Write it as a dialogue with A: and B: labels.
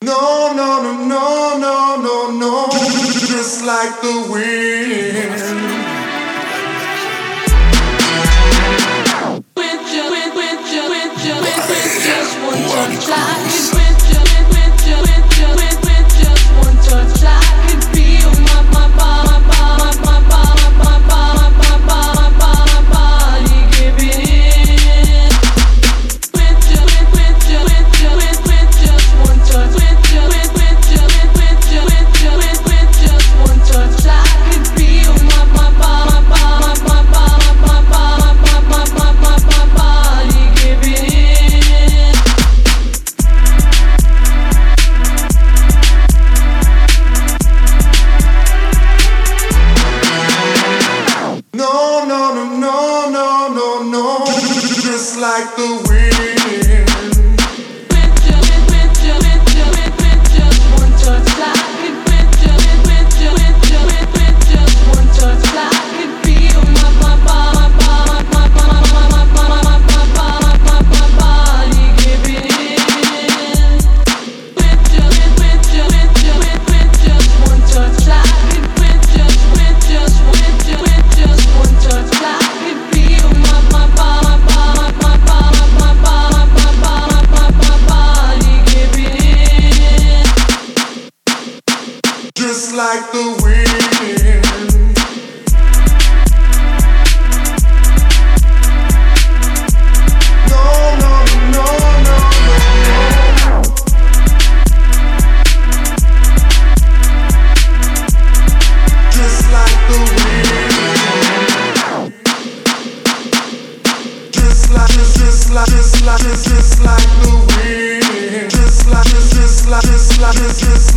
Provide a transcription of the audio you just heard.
A: No, no, no, no, no, no, no. Just like the wind.
B: Just one touch like it. Just one touch like it. Feel my body giving in. Just one touch. Just one touch like it. Feel my body giving in.
A: No, no, no, no, no, no, no. Just like the wind.
B: Just one touch like it. Just one touch like it. Feel my body giving in. Just one touch like it. Just one touch like it. Feel my body giving in.
A: Just like the wind. No, no, no, no, no, no. Just like the wind. Just like the wind. Just like